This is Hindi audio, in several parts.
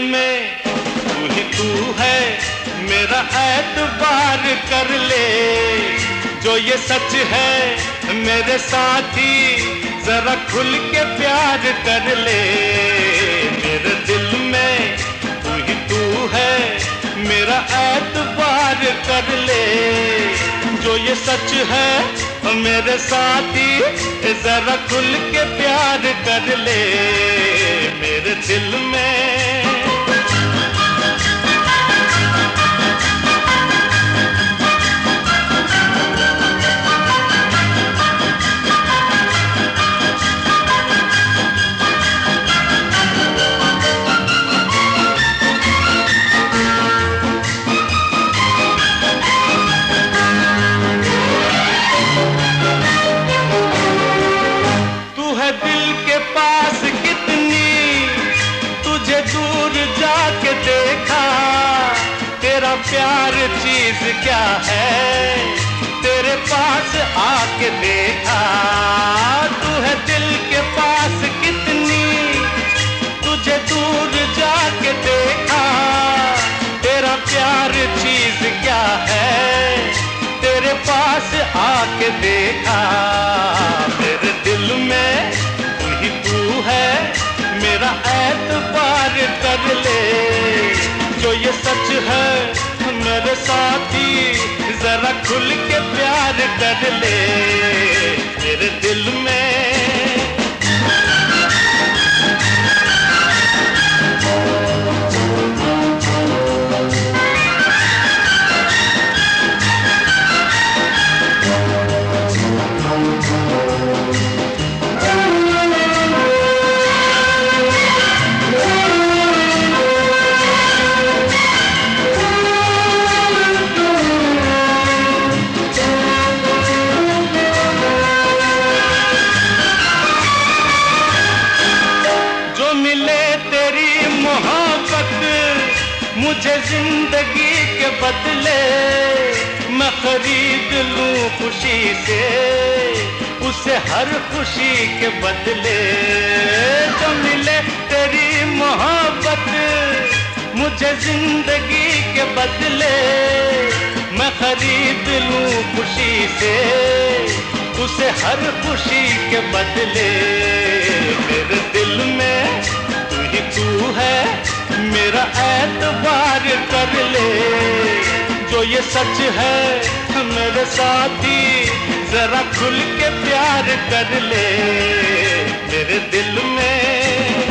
में तू है, मेरा एतबार कर ले। जो ये सच है मेरे साथी, जरा खुल के प्यार कर ले। मेरे दिल में तू है, मेरा एतबार कर ले। जो ये सच है मेरे साथी, जरा खुल के प्यार कर ले। मेरे दिल में दिल के पास कितनी, तुझे दूर जाके देखा। तेरा प्यार चीज क्या है, तेरे पास आके देखा। तू है दिल के पास कितनी, तुझे दूर जाके देखा। तेरा प्यार चीज क्या है, तेरे पास आके देखा। मेरे दिल में तू है, मेरा एतबार कर ले। जो ये सच है मेरे साथी, जरा खुल के प्यार कर ले। मेरे दिल में मुझे जिंदगी के बदले, मैं खरीद लूं खुशी से उसे हर खुशी के बदले। जो मिले तेरी मोहब्बत मुझे जिंदगी के बदले, मैं खरीद लूं खुशी से उसे हर खुशी के बदले। मेरे दिल में तू है, मेरा एतबार कर ले। जो ये सच है मेरे साथी, जरा खुल के प्यार कर ले। मेरे दिल में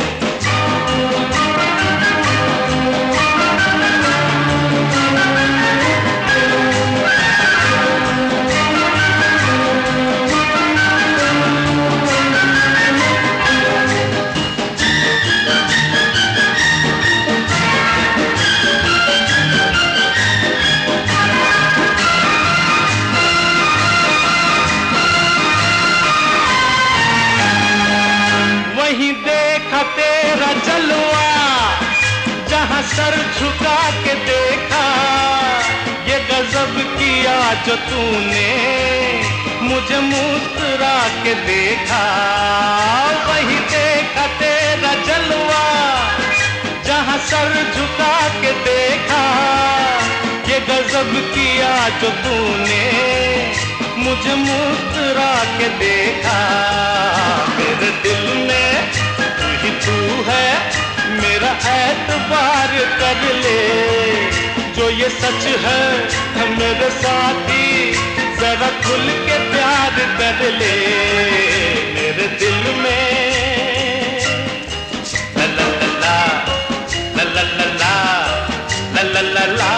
देखा तेरा जलवा, जहां सर झुका के देखा। ये गजब किया जो तूने, मुझे मुस्कुरा के देखा। वही देखा तेरा जलवा, जहां सर झुका के देखा। ये गजब किया जो तूने, मुझे मुस्कुरा के देखा। मेरे दिल में तू है, मेरा एतबार कर ले। जो ये सच है मेरे साथी, जरा खुल के प्यार कर ले। मेरे दिल में ला ला ला ला ला ला ला ला ला ला ला।